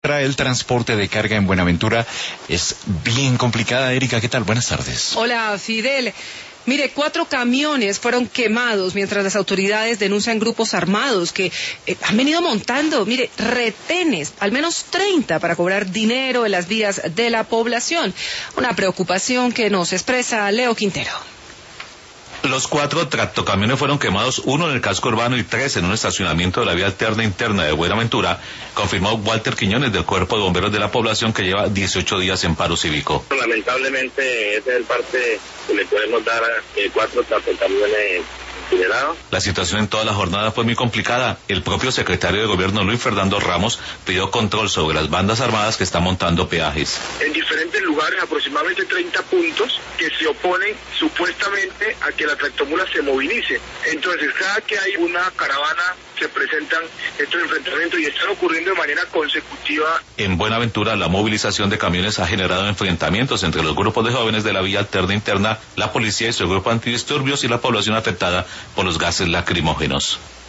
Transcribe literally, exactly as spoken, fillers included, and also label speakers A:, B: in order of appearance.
A: Para el transporte de carga en Buenaventura es bien complicada. Erika, ¿qué tal? Buenas tardes.
B: Hola, Fidel. Mire, cuatro camiones fueron quemados mientras las autoridades denuncian grupos armados que eh, han venido montando, mire, retenes, al menos treinta, para cobrar dinero en las vías de la población. Una preocupación que nos expresa Leo Quintero.
C: Los cuatro tractocamiones fueron quemados, uno en el casco urbano y tres en un estacionamiento de la vía alterna interna de Buenaventura, confirmó Walter Quiñones del Cuerpo de Bomberos de la Población, que lleva dieciocho días en paro cívico.
D: Lamentablemente ese es el parte que le podemos dar a eh, cuatro tractocamiones.
C: La situación en toda la jornada fue muy complicada. El propio secretario de Gobierno, Luis Fernando Ramos, pidió control sobre las bandas armadas que están montando peajes.
E: En diferentes lugares, aproximadamente treinta puntos que se oponen supuestamente a que la tractomula se movilice. Entonces, cada que hay una caravana, se presentan estos enfrentamientos y están ocurriendo de manera consecutiva.
C: En Buenaventura, la movilización de camiones ha generado enfrentamientos entre los grupos de jóvenes de la vía alterna interna, la policía y su grupo antidisturbios y la población afectada por los gases lacrimógenos.